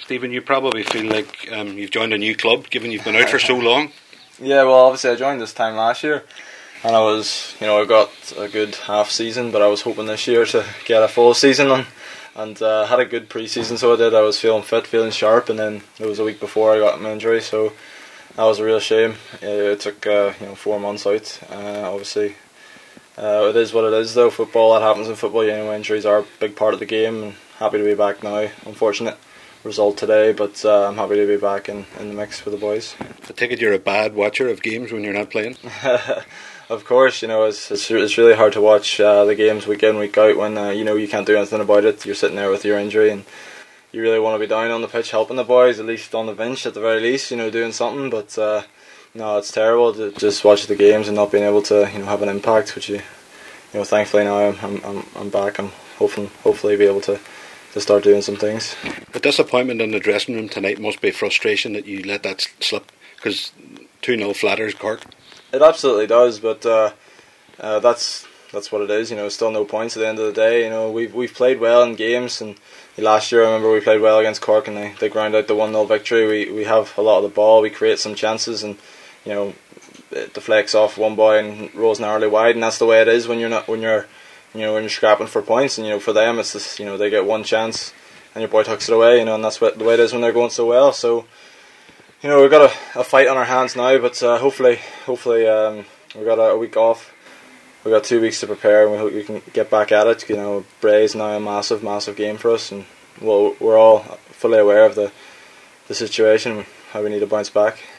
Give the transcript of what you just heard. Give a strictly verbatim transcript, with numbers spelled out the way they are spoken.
Stephen, you probably feel like um, you've joined a new club, given you've been out for so long. Yeah, well, obviously I joined this time last year, and I was, you know, I got a good half season, but I was hoping this year to get a full season, and and uh, had a good pre-season, so I did. I was feeling fit, feeling sharp, and then it was a week before I got my injury, so that was a real shame. It took uh, you know four months out. Uh, obviously, uh, it is what it is, though. Football, that happens in football. You know, injuries are a big part of the game, and happy to be back now. Unfortunate result today, but uh, I'm happy to be back in, in the mix with the boys. I take it you're a bad watcher of games when you're not playing? Of course, you know, it's it's, it's really hard to watch uh, the games week in, week out when uh, you know you can't do anything about it. You're sitting there with your injury, and you really want to be down on the pitch helping the boys, at least on the bench at the very least, you know, doing something. But uh, no, it's terrible to just watch the games and not being able to, you know, have an impact. Which you, you know, thankfully now I'm I'm I'm, I'm back. I'm hoping hopefully be able to. to start doing some things. The disappointment in the dressing room tonight must be frustration that you let that slip, because two nil flatters Cork. It absolutely does, but uh, uh, that's that's what it is. You know, still no points at the end of the day. You know, we've we've played well in games, and last year I remember we played well against Cork, and they, they ground out the one nil victory. We we have a lot of the ball, we create some chances, and you know, it deflects off one boy and rolls narrowly wide, and that's the way it is when you're not when you're you know when you're scrapping for points. And you know, for them it's this, you know, they get one chance and your boy tucks it away. You know, and that's what the way it is when they're going so well. So you know, we've got a, a fight on our hands now, but uh, hopefully hopefully um, we've got a, a week off. We've got two weeks to prepare, and we hope we can get back at it. You know, Bray's now a massive massive game for us, and well, we're all fully aware of the the situation, how we need to bounce back.